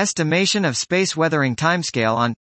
Estimation of space weathering timescale on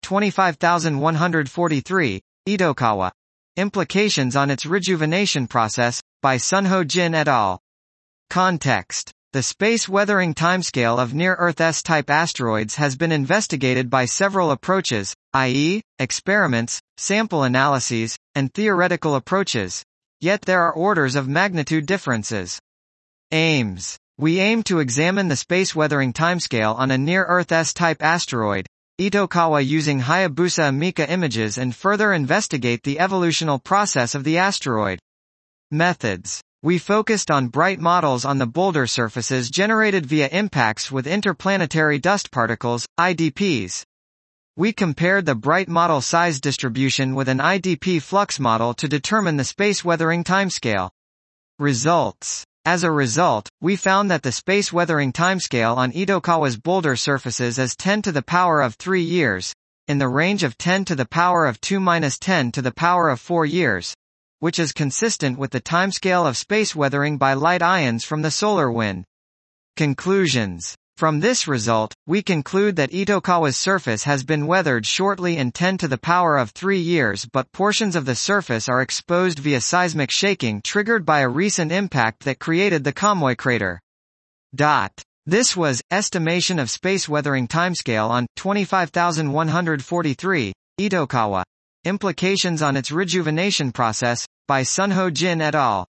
25143, Itokawa. Implications on its rejuvenation process, by Sunho Jin et al. Context. The space weathering timescale of near-Earth S-type asteroids has been investigated by several approaches, i.e., experiments, sample analyses, and theoretical approaches. Yet there are orders of magnitude differences. Aims. We aim to examine the space weathering timescale on a near-Earth S-type asteroid, Itokawa, using Hayabusa Amika images and further investigate the evolutional process of the asteroid. Methods. We focused on bright models on the boulder surfaces generated via impacts with interplanetary dust particles, IDPs. We compared the bright model size distribution with an IDP flux model to determine the space weathering timescale. Results. As a result, we found that the space weathering timescale on Itokawa's boulder surfaces is 10 to the power of 3 years, in the range of 10 to the power of 2-10 to the power of 4 years, which is consistent with the timescale of space weathering by light ions from the solar wind. Conclusions. From this result, we conclude that Itokawa's surface has been weathered shortly in 10 to the power of 3 years, but portions of the surface are exposed via seismic shaking triggered by a recent impact that created the Kamui crater. This was estimation of space weathering timescale on 25143, Itokawa. Implications on its rejuvenation process, by Sunho Jin et al.